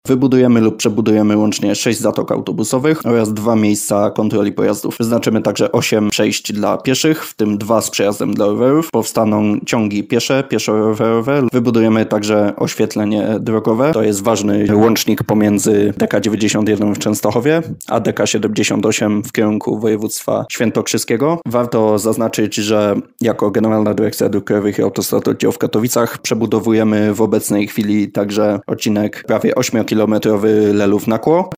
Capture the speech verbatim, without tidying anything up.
Wybudujemy lub przebudujemy łącznie sześć zatok autobusowych oraz dwa miejsca kontroli pojazdów. Wyznaczymy także osiem przejść dla pieszych, w tym dwa z przejazdem dla rowerów. Powstaną ciągi piesze, pieszo-rowerowe. Wybudujemy także oświetlenie drogowe. To jest ważny łącznik pomiędzy D K dziewięćdziesiąt jeden w Częstochowie a D K siedemdziesiąt osiem w kierunku województwa świętokrzyskiego. Warto zaznaczyć, że jako Generalna Dyrekcja Dróg Krajowych i Autostrad Oddział w Katowicach przebudowujemy w obecnej chwili także odcinek prawie ośmiokilometrowy Lelów-Nakło.